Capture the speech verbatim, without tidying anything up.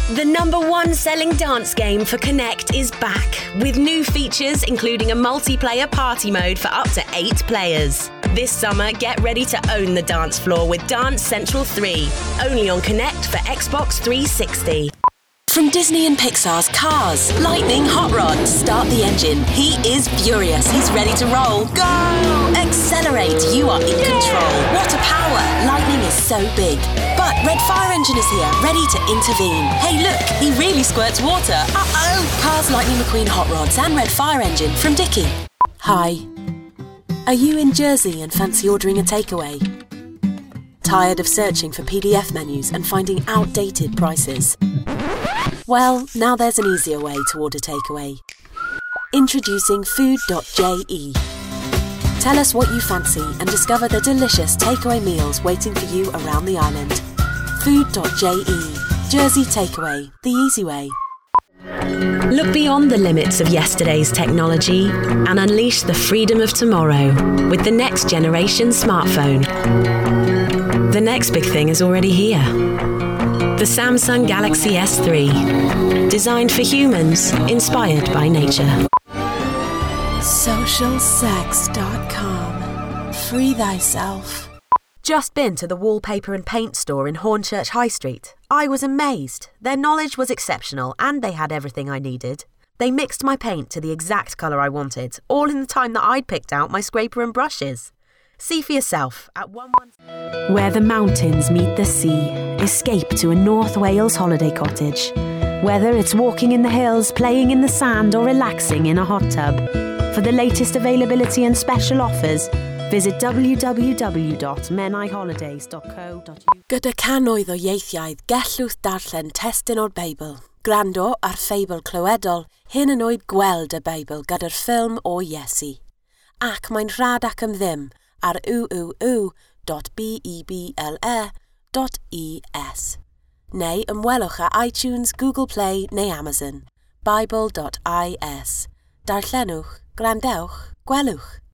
The number one selling dance game for Connect is back, with new features including a multiplayer party mode for up to eight players. This summer, get ready to own the dance floor with Dance Central three, only on Connect for Xbox three sixty. From Disney and Pixar's Cars, Lightning Hot Rod, start the engine. He is furious. He's ready to roll. Go! Accelerate. You are in Yay! Control. Water power. Lightning is so big. But Red Fire Engine is here, ready to intervene. Hey, look, he really squirts water. Uh-oh! Cars, Lightning McQueen Hot Rods and Red Fire Engine from Dickie. Hi. Are you in Jersey and fancy ordering a takeaway? Tired of searching for P D F menus and finding outdated prices? Well, now there's an easier way to order takeaway. Introducing food dot J E. Tell us what you fancy and discover the delicious takeaway meals waiting for you around the island. food dot J E. Jersey Takeaway, the easy way. Look beyond the limits of yesterday's technology and unleash the freedom of tomorrow with the next generation smartphone. The next big thing is already here. The Samsung Galaxy S three. Designed for humans, inspired by nature. social sex dot com. Free thyself. Just been to the wallpaper and paint store in Hornchurch High Street. I was amazed. Their knowledge was exceptional and they had everything I needed. They mixed my paint to the exact colour I wanted, all in the time that I'd picked out my scraper and brushes. See for yourself at one one... Where the mountains meet the sea, escape to a North Wales holiday cottage. Whether it's walking in the hills, playing in the sand or relaxing in a hot tub. For the latest availability and special offers, visit w w w dot menai holidays dot co dot u k. Gyda cannoedd o ieithiau, gellwch darllen testyn o'r Beibl. Gwrando ar ffeibl clywedol, hyn yn oed gweld y Beibl gyda'r ffilm o Iesu. Ac mae'n rhad ac am ddim ar w w w dot beble dot es. Neu ymwelwch â iTunes, Google Play neu Amazon. bible dot is. Darllenwch, gwrandewch, gwelwch.